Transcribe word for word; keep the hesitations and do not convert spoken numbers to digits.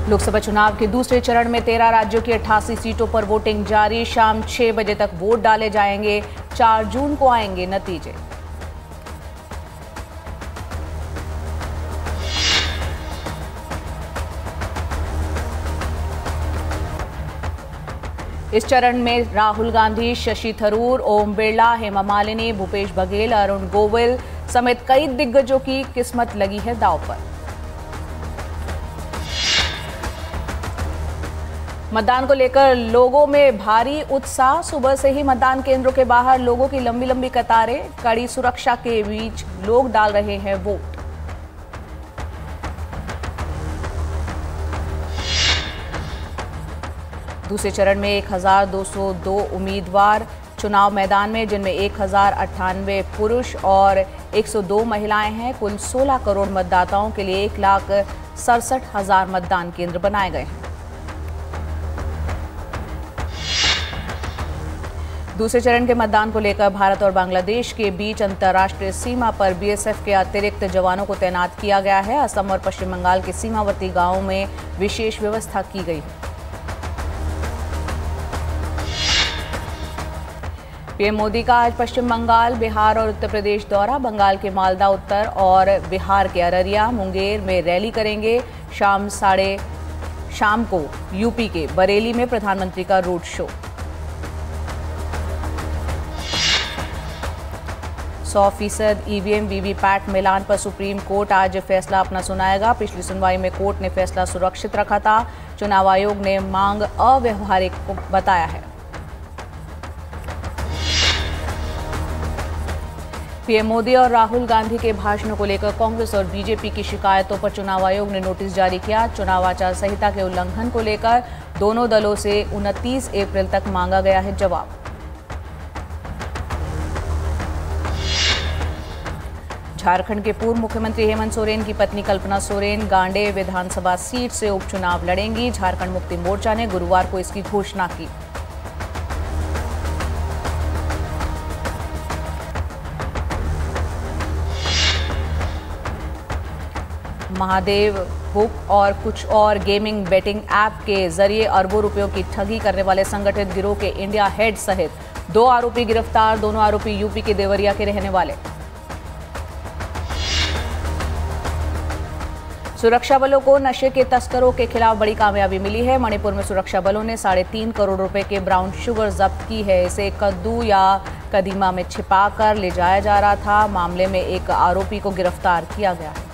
लोकसभा चुनाव के दूसरे चरण में तेरह राज्यों की अट्ठासी सीटों पर वोटिंग जारी। शाम छह बजे तक वोट डाले जाएंगे। चार जून को आएंगे नतीजे। इस चरण में राहुल गांधी, शशि थरूर, ओम बिरला, हेमा मालिनी, भूपेश बघेल, अरुण गोविल समेत कई दिग्गजों की किस्मत लगी है दांव पर। मतदान को लेकर लोगों में भारी उत्साह। सुबह से ही मतदान केंद्रों के बाहर लोगों की लंबी लंबी कतारें। कड़ी सुरक्षा के बीच लोग डाल रहे हैं वोट। दूसरे चरण में एक हजार दो सौ दो उम्मीदवार चुनाव मैदान में, जिनमें एक हजार अट्ठानवे पुरुष और एक सौ दो महिलाएं हैं। कुल सोलह करोड़ मतदाताओं के लिए एक लाख सड़सठ हजार मतदान केंद्र बनाए गए हैं। दूसरे चरण के मतदान को लेकर भारत और बांग्लादेश के बीच अंतर्राष्ट्रीय सीमा पर बीएसएफ के अतिरिक्त जवानों को तैनात किया गया है। असम और पश्चिम बंगाल के सीमावर्ती गांवों में विशेष व्यवस्था की गई है। पीएम मोदी का आज पश्चिम बंगाल, बिहार और उत्तर प्रदेश दौरा। बंगाल के मालदा उत्तर और बिहार के अररिया, मुंगेर में रैली करेंगे। शाम साढ़े शाम को यूपी के बरेली में प्रधानमंत्री का रोड शो। सौ फीसद ईवीएम वीवीपैट मिलान पर सुप्रीम कोर्ट आज फैसला अपना सुनाएगा। पिछली सुनवाई में कोर्ट ने फैसला सुरक्षित रखा था। चुनाव आयोग ने मांग अव्यवहारिक बताया है। पीएम मोदी और राहुल गांधी के भाषणों को लेकर कांग्रेस और बीजेपी की शिकायतों पर चुनाव आयोग ने नोटिस जारी किया। चुनाव आचार संहिता के उल्लंघन को लेकर दोनों दलों से उनतीस अप्रैल तक मांगा गया है जवाब। झारखंड के पूर्व मुख्यमंत्री हेमंत सोरेन की पत्नी कल्पना सोरेन गांडे विधानसभा सीट से उपचुनाव लड़ेंगी। झारखंड मुक्ति मोर्चा ने गुरुवार को इसकी घोषणा की। महादेव बुक और कुछ और गेमिंग बेटिंग ऐप के जरिए अरबों रुपयों की ठगी करने वाले संगठित गिरोह के इंडिया हेड सहित दो आरोपी गिरफ्तार। दोनों आरोपी यूपी के देवरिया के रहने वाले। सुरक्षा बलों को नशे के तस्करों के खिलाफ बड़ी कामयाबी मिली है। मणिपुर में सुरक्षा बलों ने साढ़े तीन करोड़ रुपए के ब्राउन शुगर जब्त की है। इसे कद्दू या कदीमा में छिपाकर ले जाया जा रहा था। मामले में एक आरोपी को गिरफ्तार किया गया है।